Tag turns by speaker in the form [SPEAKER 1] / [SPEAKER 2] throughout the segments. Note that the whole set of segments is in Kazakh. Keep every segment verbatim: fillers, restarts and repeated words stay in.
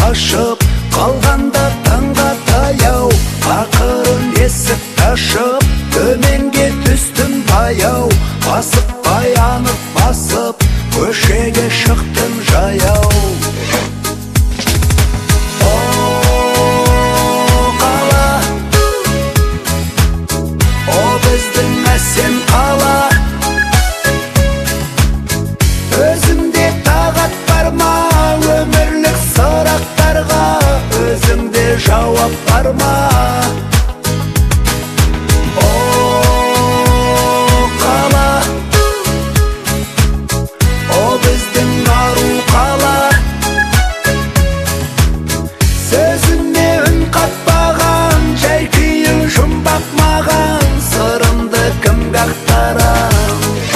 [SPEAKER 1] қашып, қалғанда таңға таяу. Ақырын есік ашып, төменге түстім баяу. Басып баянып басып, көшеге шықтым жаяу. Сен қала, өзіңде тағат бар ма? Өмірлік сұрақтарға өзіңде жауап бар ма? О, қала, о біздің ару қала, сөзіне үн қатпаған, жай күйің жұмбақ маған, сырымды кімге ақтарам?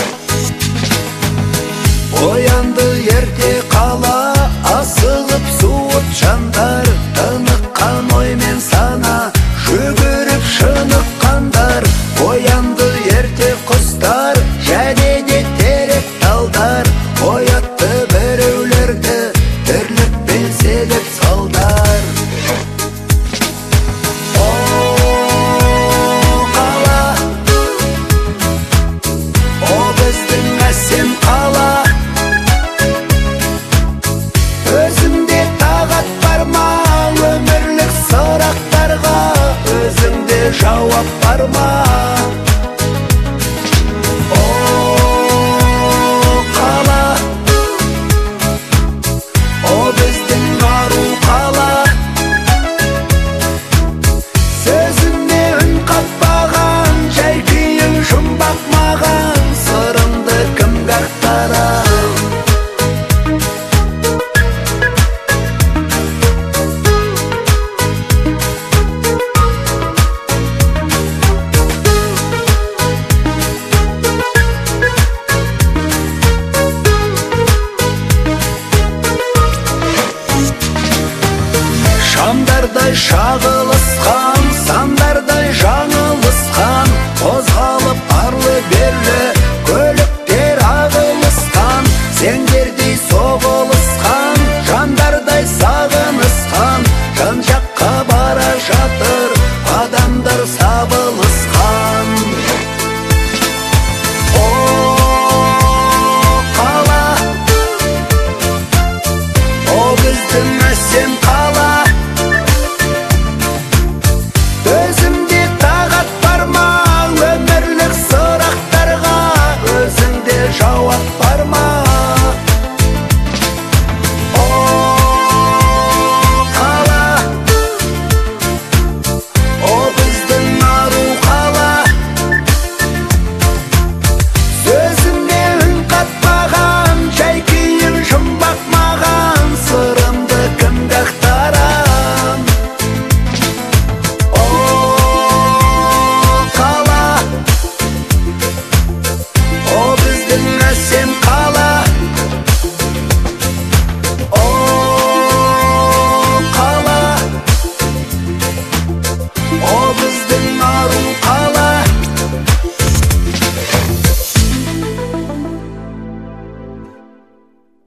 [SPEAKER 1] Оянды ерте қала, асығып суыт жандар, тыныққан оймен сана, жүгіріп шыныққандар. Оянды ерте құстар, және де терек талдар, оятты біреулерді тірлікпен себеп салдар. Сен қала, өзіңде тағат бар ма? Өмірлік сұрақтарға өзіңде жауап бар ма? О, қала, о біздің ару қала, сөзіне үн қатпаған, жай күйің жұмбақ маған, сырымды кімге ақтарам? Шамдардай шағылысқан, сандардай жаңылысқан, қозғалып арлы берлі көліктер ағылысқан, сендердей соғылысқан, жандардай сағынысқан, жан жаққа бара жатыр адамдар сабылысқан. О, қала, о біздің әсем